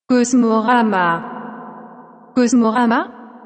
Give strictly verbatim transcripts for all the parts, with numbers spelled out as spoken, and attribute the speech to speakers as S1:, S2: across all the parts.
S1: Cosmorama. Cosmorama?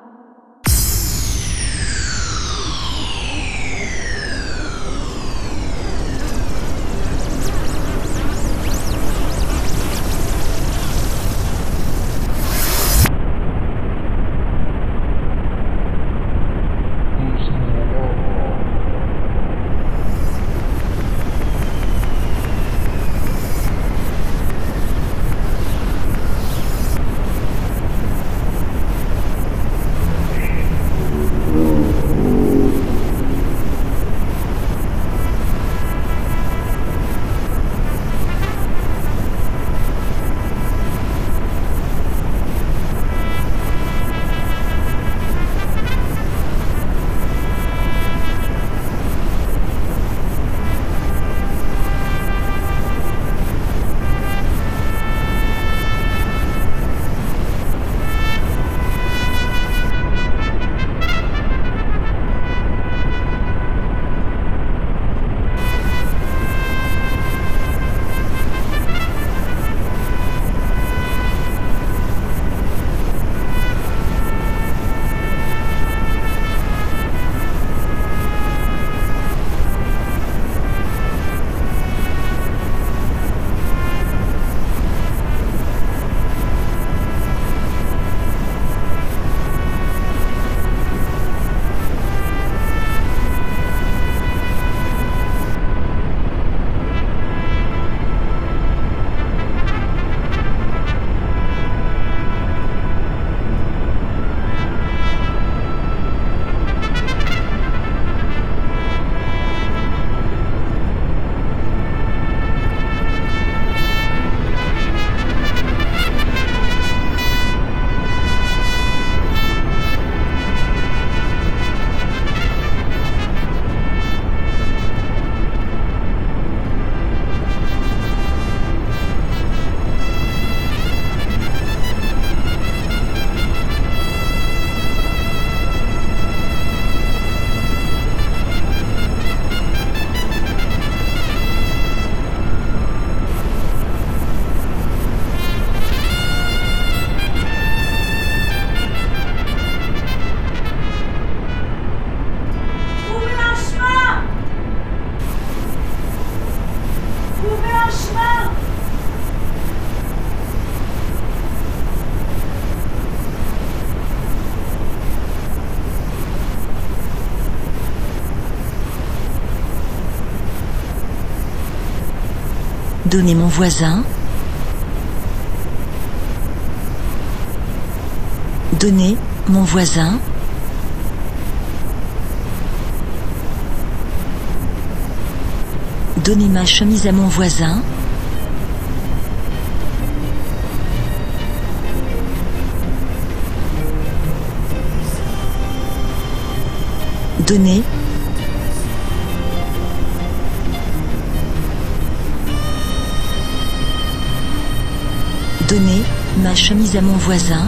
S2: Donnez mon voisin. Donnez mon voisin. Donnez ma chemise à mon voisin. Donnez. Donnez ma chemise à mon voisin.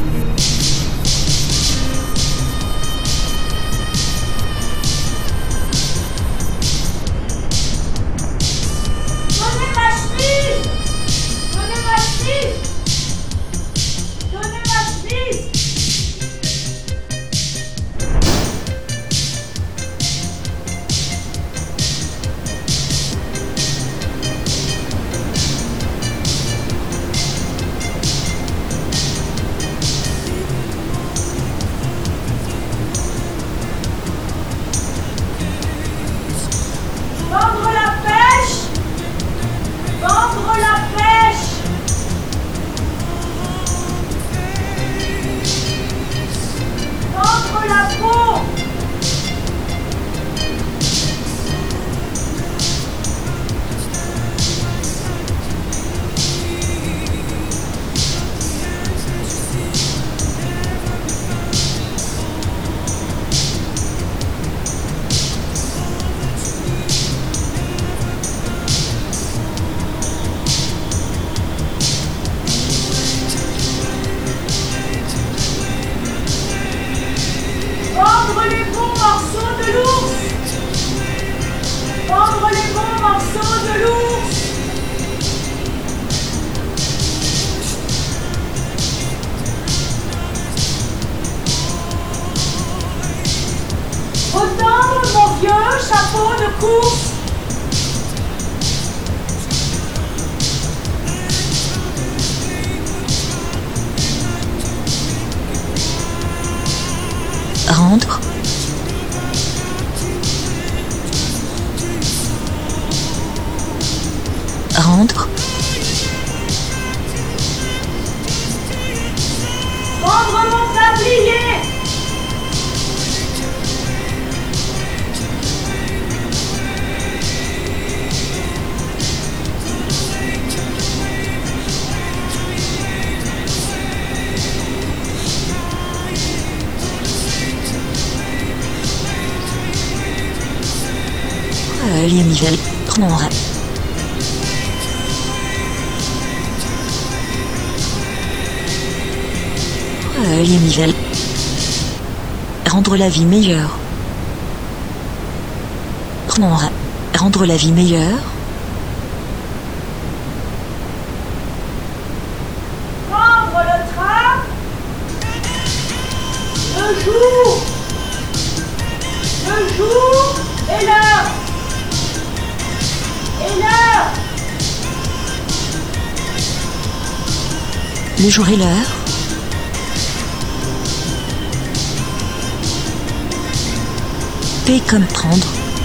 S3: Donnez ma chemise. Donnez ma chemise. Donnez ma chemise. course.
S2: Rendre. Rendre.
S3: Rendre mon tablier.
S2: Relier prendre. Relier rendre la vie meilleure. Prendre. Rendre la vie meilleure.
S3: Prendre le train. Le jour. Le jour et l'heure. Et l'heure.
S2: Le jour et l'heure. P comme prendre.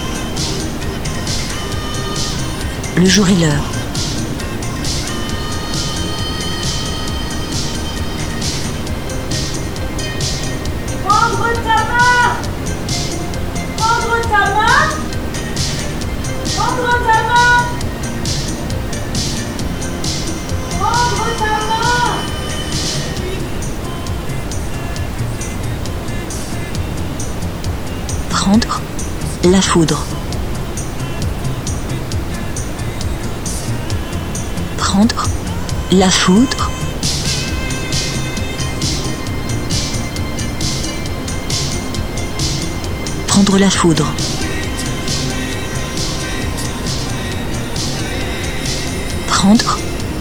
S2: Le jour et l'heure.
S3: Prendre ta main. Prendre ta main. Prendre ta main. Prendre ta main.
S2: Prendre. La foudre. Prendre. La foudre. Prendre la foudre. Prendre.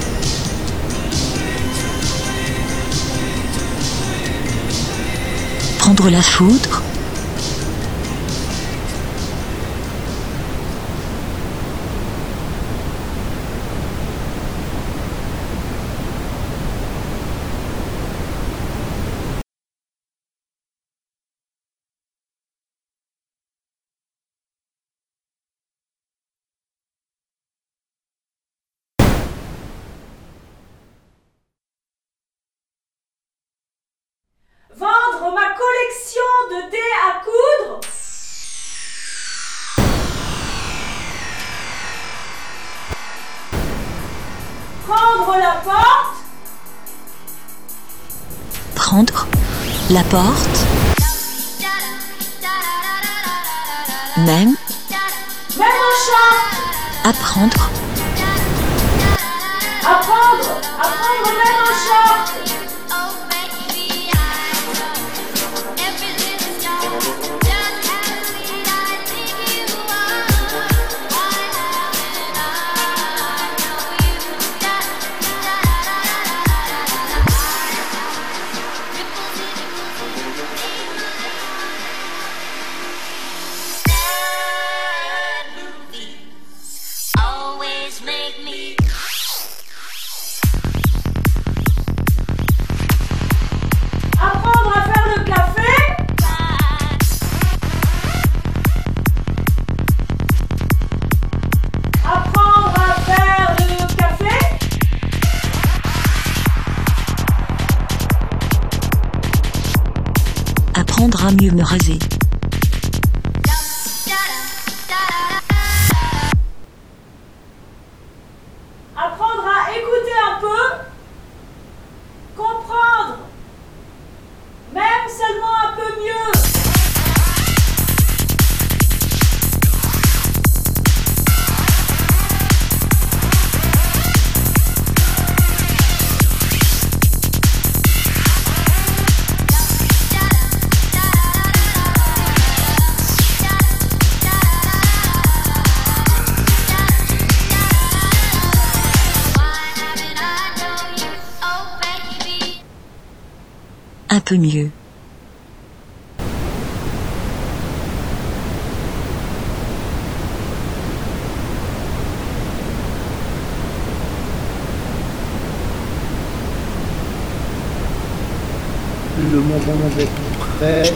S2: Prendre la foudre.
S3: Vendre ma collection de dés à coudre. Prendre la porte.
S2: Prendre la porte. Même.
S3: Même au chat.
S2: Apprendre.
S3: Apprendre. Apprendre même au chat. Apprendre à faire le café. Apprendre à faire le café.
S2: Apprendre à mieux me raser.
S3: Apprendre à écouter un peu. Comprendre. Même seulement un peu mieux.
S2: Un peu mieux.
S4: le moment d'être prêt.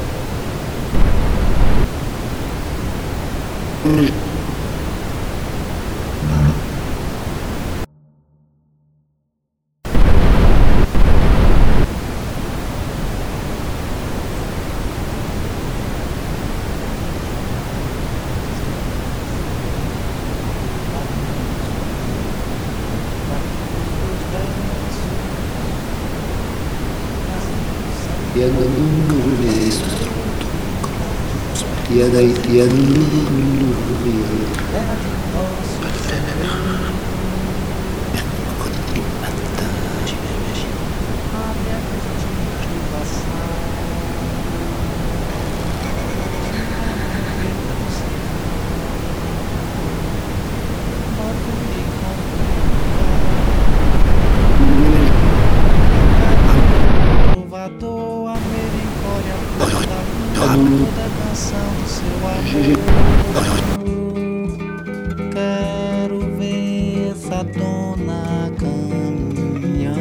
S5: Quero ver essa dona caminhando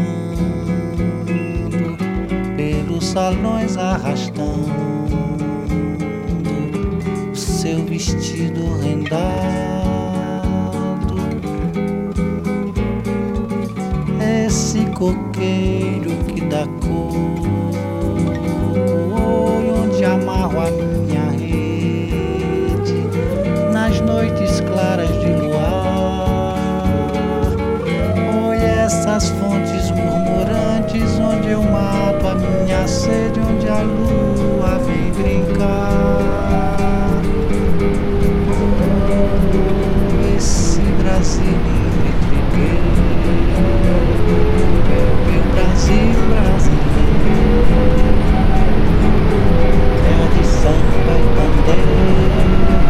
S5: pelos salões, arrastando seu vestido rendado. Esse coqueiro que dá cor, onde amarro a minha rede nas noites claras de luar. Oi, essas fontes murmurantes onde eu mato a minha sede, onde a lua vem brincar. Esse Brasil lindo e trigueiro é o meu Brasil brasileiro, terra de samba e bandeira.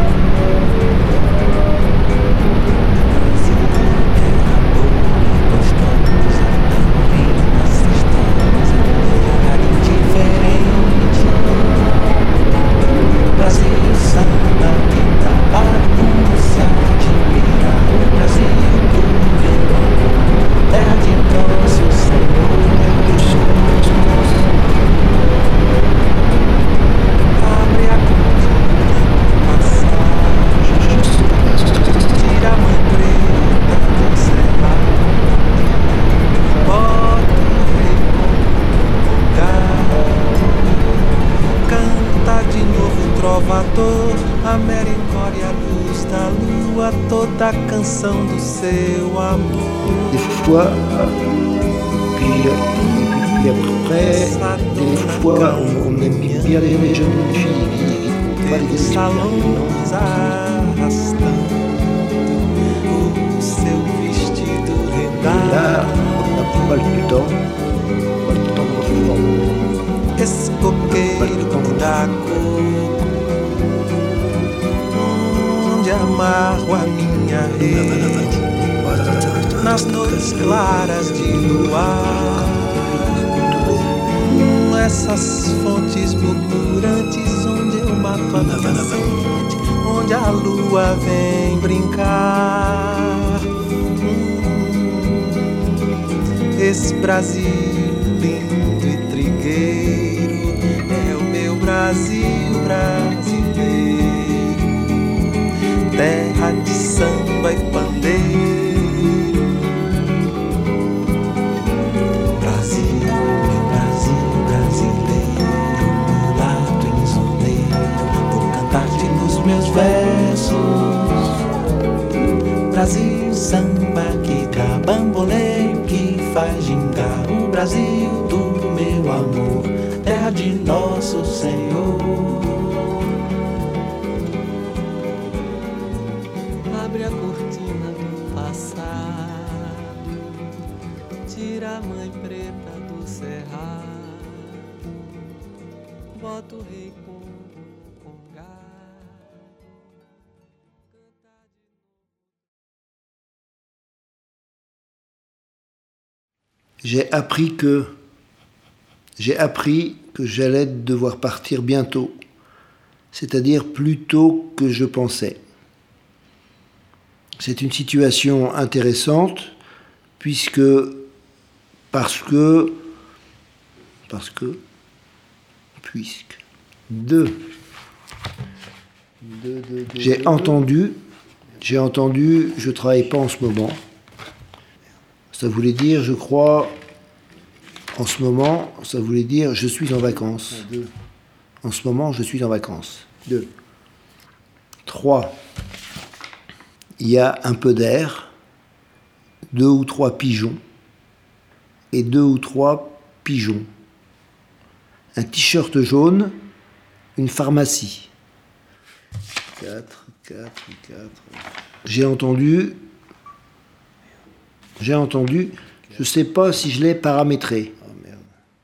S5: Toda a canção do seu amor.
S4: Des fois, puis, puis après, des fois on, on aime bien les jeunes filles, pas les
S5: salões arrastando o seu vestido rendado.
S4: Là, on n'a pas le temps, pas le temps de former.
S5: Esse coqueiro que dá cor, onde amarro a minha rede nas noites claras de luar. Essas fontes murmurantes onde eu mato a minha sede, onde a lua vem brincar. Esse Brasil lindo e trigueiro é o meu Brasil brasileiro, terra de samba e pandeiro. Brasil, meu Brasil brasileiro, mulato insoneiro, vou cantar-te nos meus versos. Brasil, samba que dá bamboleio, que faz gingar o Brasil do meu amor, terra de nosso Senhor. Abre a cortina do passado, tira a mãe preta do cerrado, bota o rei Congo no congado.
S4: J'ai appris que j'ai appris que j'allais devoir partir bientôt, c'est-à-dire plus tôt que je pensais. C'est une situation intéressante puisque parce que parce que puisque. Deux. J'ai entendu, j'ai entendu, je travaille pas en ce moment. Ça voulait dire, je crois, en ce moment, ça voulait dire, je suis en vacances. En ce moment, je suis en vacances. Deux. Trois. Il y a un peu d'air, deux ou trois pigeons, et deux ou trois pigeons. Un t-shirt jaune, une pharmacie. Quatre, quatre, quatre. J'ai entendu, j'ai entendu, je ne sais pas si je l'ai paramétré. Oh merde.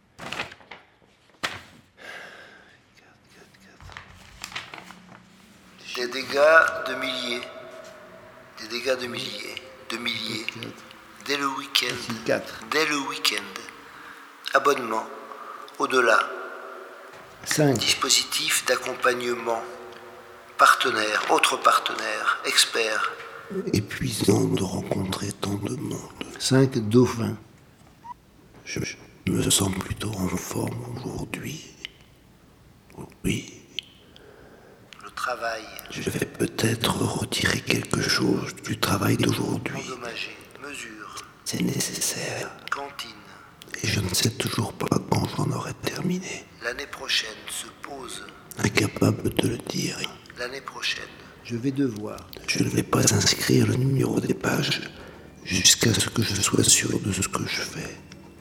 S4: Des dégâts de milliers. Des dégâts de milliers. De milliers. Dès le week-end. Dès le week-end. Abonnement. Au-delà. cinq. Dispositif d'accompagnement. Partenaire, autre partenaire, expert.
S6: Épuisant de rencontrer tant de monde.
S4: cinq. Dauphin.
S6: Je, je me sens plutôt en forme aujourd'hui. Oui.
S4: Le travail.
S6: Je vais peut-être retirer quelque chose du travail d'aujourd'hui.
S4: Endommagé. Mesure.
S6: C'est nécessaire.
S4: Cantine.
S6: Et je ne sais toujours pas quand j'en aurai terminé.
S4: L'année prochaine se pose.
S6: Incapable de le dire.
S4: L'année prochaine. Je vais devoir.
S6: Je ne vais pas inscrire le numéro des pages jusqu'à ce que je sois sûr de ce que je fais.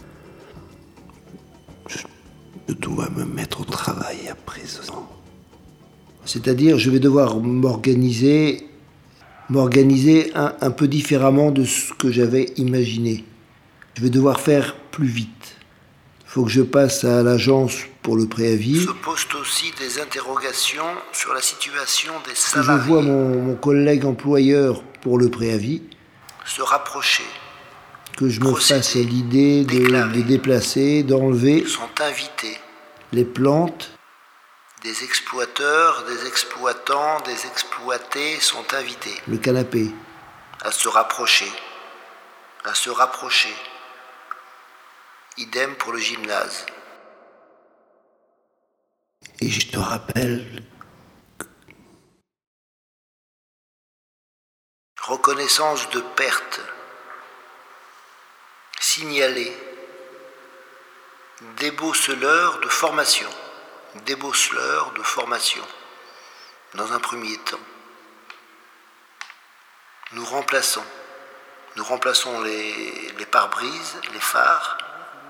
S6: Je, je dois me mettre au travail à présent.
S4: C'est-à-dire, je vais devoir m'organiser, m'organiser un, un peu différemment de ce que j'avais imaginé. Je vais devoir faire plus vite. Il faut que je passe à l'agence pour le préavis. Se posent aussi des interrogations sur la situation des salariés. Je vois mon, mon collègue employeur pour le préavis. Se rapprocher. Que je me fasse l'idée de, de déplacer, d'enlever. Sont invités. Les plantes. Des exploiteurs, des exploitants, des exploités sont invités. Le canapé. À se rapprocher. À se rapprocher. Idem pour le gymnase.
S6: Et je te rappelle...
S4: Reconnaissance de perte. Signaler. Débosseleur de formation. Débosseleur de formation. Dans un premier temps. Nous remplaçons. Nous remplaçons les, les pare-brises, les phares.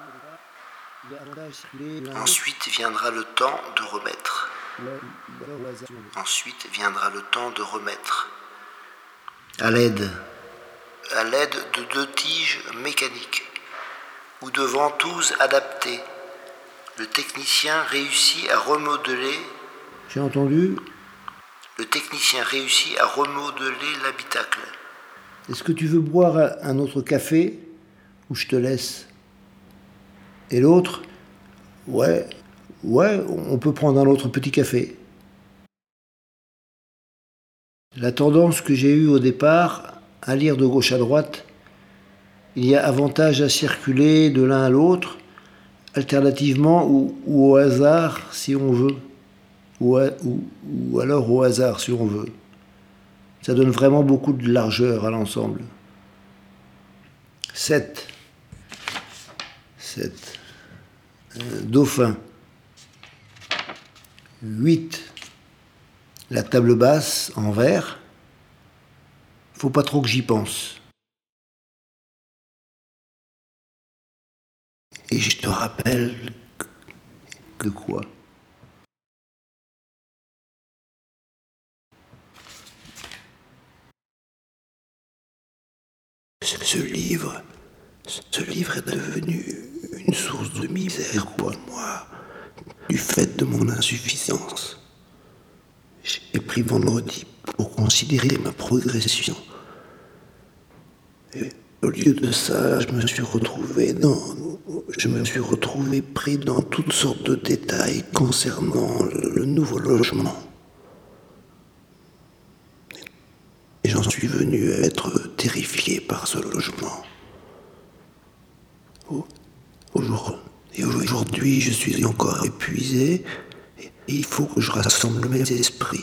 S4: Ensuite viendra le temps de remettre. Ensuite viendra le temps de remettre. À l'aide. À l'aide de deux tiges mécaniques ou de ventouses adaptées. Le technicien réussit à remodeler. J'ai entendu. Le technicien réussit à remodeler l'habitacle. Est-ce que tu veux boire un autre café ou je te laisse? Et l'autre, ouais, ouais, on peut prendre un autre petit café. La tendance que j'ai eue au départ, à lire de gauche à droite, il y a avantage à circuler de l'un à l'autre, alternativement ou, ou au hasard si on veut, ou, à, ou, ou alors au hasard si on veut. Ça donne vraiment beaucoup de largeur à l'ensemble. sept. sept. Euh, Dauphin. huit. La table basse en verre. Faut pas trop que j'y pense.
S6: Et je te rappelle que,
S4: que quoi?
S6: Ce livre, ce livre est devenu une source de misère pour moi, du fait de mon insuffisance. J'ai pris vendredi pour considérer ma progression. Et au lieu de ça, je me suis retrouvé dans, je me suis retrouvé pris dans toutes sortes de détails concernant le, le nouveau logement. Et j'en suis venu à être terrifié par ce logement. Aujourd'hui, Et aujourd'hui, je suis encore épuisé. Et il faut que je rassemble mes esprits.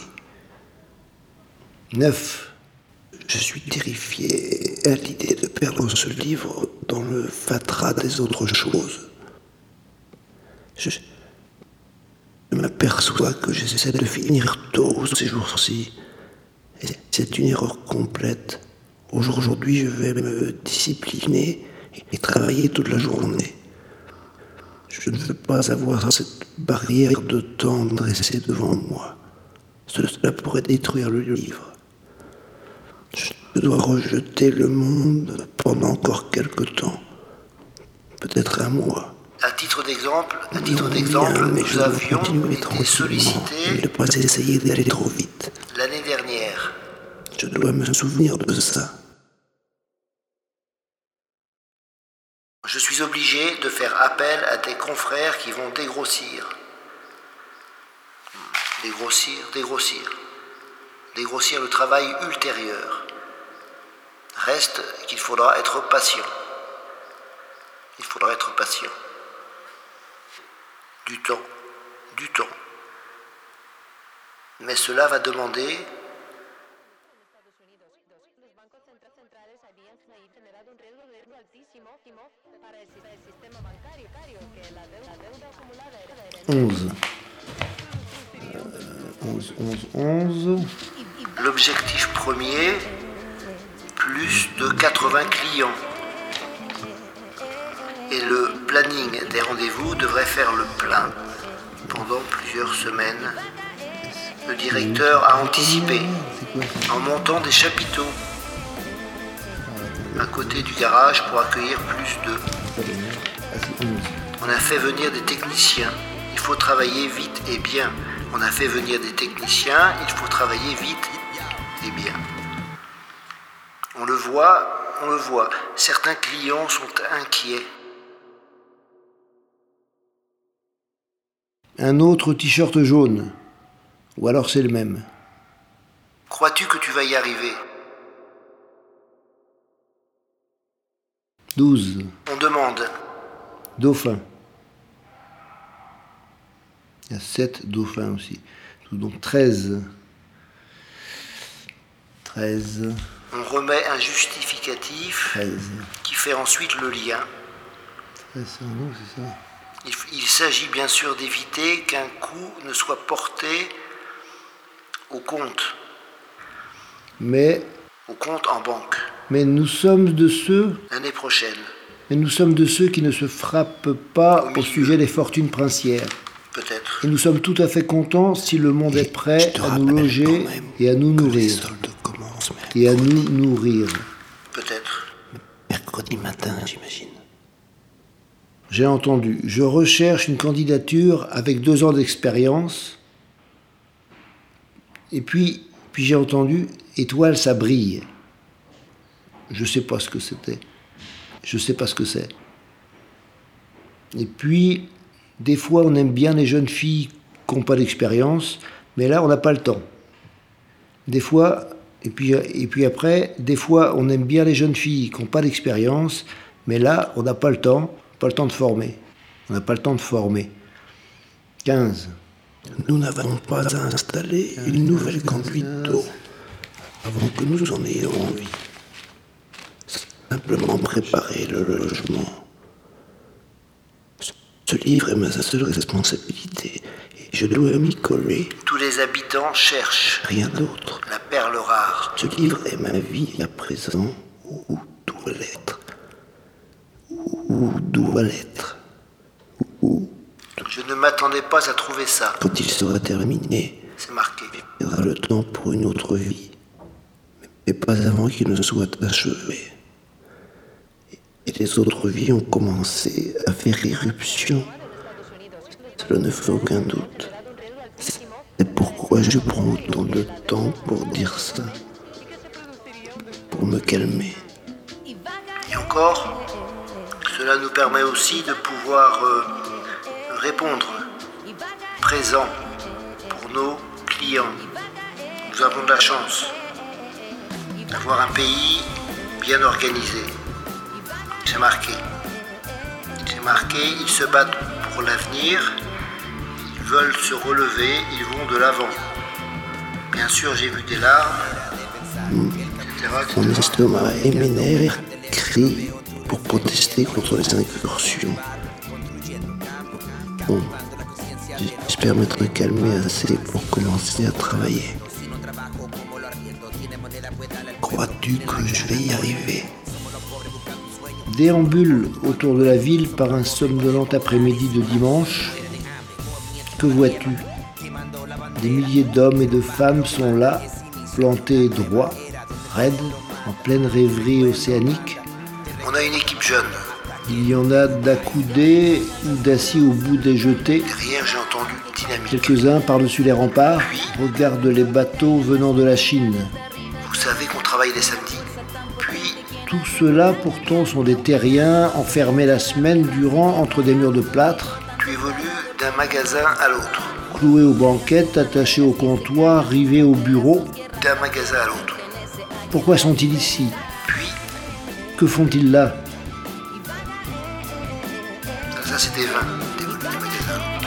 S4: neuf.
S6: Je suis terrifié à l'idée de perdre ce livre dans le fatras des autres choses. Je, je m'aperçois que j'essaie de finir tôt ces jours-ci. Et c'est une erreur complète. Aujourd'hui, je vais me discipliner et travailler toute la journée. Je ne veux pas avoir cette barrière de temps dressée devant moi. Cela pourrait détruire le livre. Je dois rejeter le monde pendant encore quelque temps. Peut-être un mois.
S4: À titre d'exemple, à titre
S6: Non,
S4: d'exemple,
S6: bien, mais
S4: nous
S6: je dois
S4: avions
S6: continuer
S4: été
S6: tranquillement
S4: sollicités
S6: et ne pas essayer d'aller trop vite.
S4: l'année dernière.
S6: Je dois me souvenir de ça.
S4: Je suis obligé de faire appel à des confrères qui vont dégrossir. Dégrossir, dégrossir. Dégrossir le travail ultérieur. Reste qu'il faudra être patient. Il faudra être patient. Du temps, du temps. Mais cela va demander onze. onze, onze, onze. L'objectif premier, plus de quatre-vingts clients. Et le planning des rendez-vous devrait faire le plein pendant plusieurs semaines. Le directeur a anticipé en montant des chapiteaux à côté du garage pour accueillir plus de... On a fait venir des techniciens. Il faut travailler vite et bien. On a fait venir des techniciens. Il faut travailler vite et bien. On le voit, on le voit. Certains clients sont inquiets. Un autre t-shirt jaune. Ou alors c'est le même. Crois-tu que tu vas y arriver ? douze. On demande. Dauphin. Il y a sept dauphins aussi. Donc treize. treize. On remet un justificatif treize. Qui fait ensuite le lien. treize, c'est un nom, c'est ça ? Il, il s'agit bien sûr d'éviter qu'un coup ne soit porté au compte. Mais... Au compte en banque. Mais nous sommes de ceux... L'année prochaine. Mais nous sommes de ceux qui ne se frappent pas au, au sujet des fortunes princières. Peut-être. Et nous sommes tout à fait contents si le monde est prêt à nous loger et à nous nourrir. Et à nous nourrir. Peut-être.
S6: Mercredi matin, j'imagine.
S4: J'ai entendu. Je recherche une candidature avec deux ans d'expérience. Et puis, puis j'ai entendu étoile, ça brille. Je sais pas ce que c'était. Je sais pas ce que c'est. Et puis, des fois, on aime bien les jeunes filles qui n'ont pas d'expérience, mais là, on n'a pas le temps. Des fois, et puis, et puis après, des fois, on aime bien les jeunes filles qui n'ont pas d'expérience, mais là, on n'a pas le temps, pas le temps de former. On n'a pas le temps de former. quinze.
S6: Nous n'avons pas installé une nouvelle conduite d'eau avant que nous en ayons envie. Simplement préparer le logement. Ce livre est ma seule responsabilité et je dois m'y coller.
S4: Tous les habitants cherchent
S6: rien d'autre.
S4: La perle rare.
S6: Ce livre est ma vie à présent ou doit l'être. Ou doit l'être. Ou
S4: Je ne m'attendais pas à trouver ça.
S6: Quand il sera terminé,
S4: c'est marqué.
S6: Il y aura le temps pour une autre vie, mais pas avant qu'il ne soit achevé. Et les autres vies ont commencé à faire irruption. Cela ne fait aucun doute. C'est pourquoi je prends autant de temps pour dire ça, pour me calmer.
S4: Et encore, cela nous permet aussi de pouvoir euh, répondre, présent pour nos clients. Nous avons de la chance d'avoir un pays bien organisé. C'est marqué. C'est marqué « Ils se battent pour l'avenir, ils veulent se relever, ils vont de l'avant ». Bien sûr, j'ai vu des larmes, et cetera, et cetera.
S6: Mon estomac et mes nerfs crient pour protester contre les incursions. Bon, j'espère m'être calmé assez pour commencer à travailler. Crois-tu que je vais y arriver ?
S4: Déambule autour de la ville par un somnolent après-midi de dimanche. Que vois-tu ? Des milliers d'hommes et de femmes sont là, plantés droits, raides, en pleine rêverie océanique. On a une équipe jeune. Il y en a d'accoudés ou d'assis au bout des jetées. Derrière, j'ai entendu dynamique. Quelques-uns par-dessus les remparts regardent les bateaux venant de la Chine. Vous savez qu'on travaille les samedis. Puis, tout ceux-là pourtant sont des terriens enfermés la semaine durant entre des murs de plâtre. Tu évolues d'un magasin à l'autre. Cloués aux banquettes, attachés au comptoir, rivés au bureau. D'un magasin à l'autre. Pourquoi sont-ils ici ? Puis, que font-ils là ? Ça, c'était vingt, d'évoluer d'un magasin à l'autre.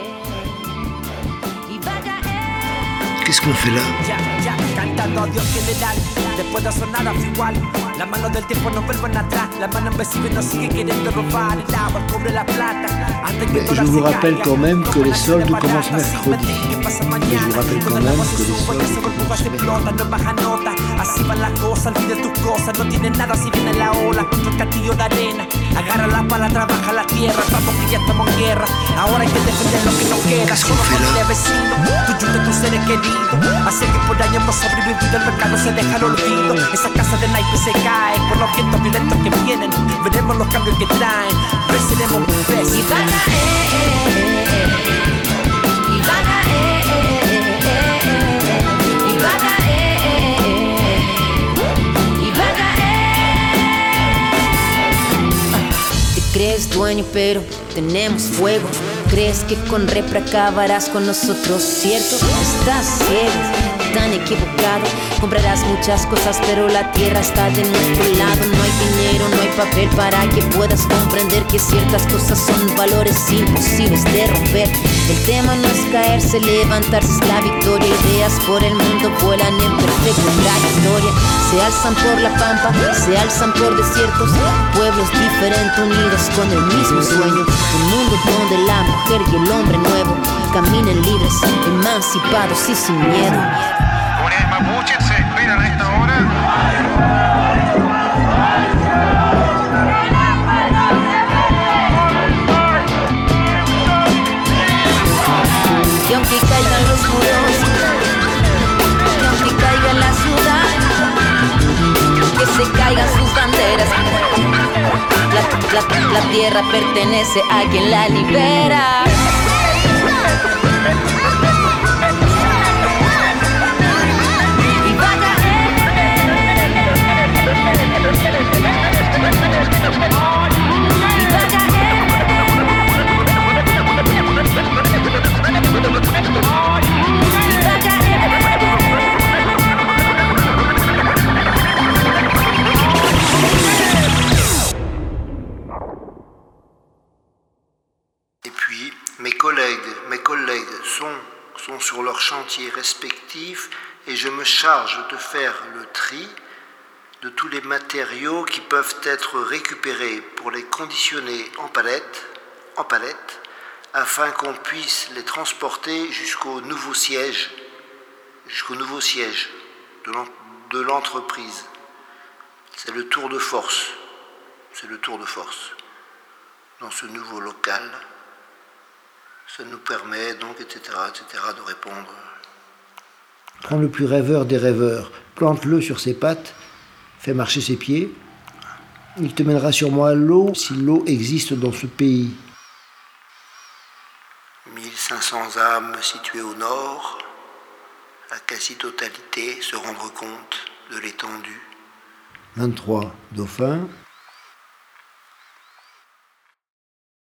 S4: Qu'est-ce qu'on fait là ?
S7: Cantando Dios general, después de sonar a igual. La mano del tiempo no vuelven atrás. La mano invisible nos sigue queriendo robar el agua, el cobre, la plata.
S4: Mais je vous rappelle quand même que les soldes commencent mercredi. Et je vous rappelle quand même que les soldes commencent mercredi.
S7: Así van las cosas, olvide tus cosas, no tiene nada si viene la ola contra el castillo de arena. Agarra la pala, trabaja la tierra, vamos que ya estamos en guerra. Ahora hay que defender lo que nos queda. Somos familia vecino, tú ayudas a tus seres queridos. Hace que por años hemos sobrevivido, el mercado se deja al olvido. Esa casa de naipes se cae por los vientos violentos que vienen. Veremos los cambios que traen, venceremos un vez.
S3: Y van a eh, y van a eh, y van a eh, y van a eh.
S8: Te crees dueño pero tenemos fuego. Crees que con repra acabarás con nosotros, ¿cierto? Estás ciego, tan equivocado. Comprarás muchas cosas pero la tierra está de nuestro lado. No hay dinero, no hay papel para que puedas comprender que ciertas cosas son valores imposibles de romper. El tema no es caerse, levantarse es la victoria. Ideas por el mundo vuelan en perfecta trayectoria. Se alzan por la pampa, se alzan por desiertos. Pueblos diferentes unidos con el mismo sueño. Un mundo donde la mujer y el hombre nuevo caminen libres, emancipados y sin miedo.
S9: Comunidades mapuches se esperan a esta hora.
S8: Y aunque caigan los muros, y aunque caiga la ciudad, que se caigan sus banderas, la, la, la tierra pertenece a quien la libera.
S4: Et puis, mes collègues, mes collègues sont, sont sur leurs chantiers respectifs et je me charge de faire le tri de tous les matériaux qui peuvent être récupérés pour les conditionner en palettes, en palettes, afin qu'on puisse les transporter jusqu'au nouveau siège, jusqu'au nouveau siège de l'entreprise. C'est le tour de force, c'est le tour de force dans ce nouveau local. Ça nous permet donc, et cetera, et cetera, de répondre. Prends le plus rêveur des rêveurs, plante-le sur ses pattes, fais marcher ses pieds. Il te mènera sûrement à l'eau, si l'eau existe dans ce pays. mille cinq cents âmes situées au nord, la quasi-totalité se rendre compte de l'étendue. vingt-trois dauphins.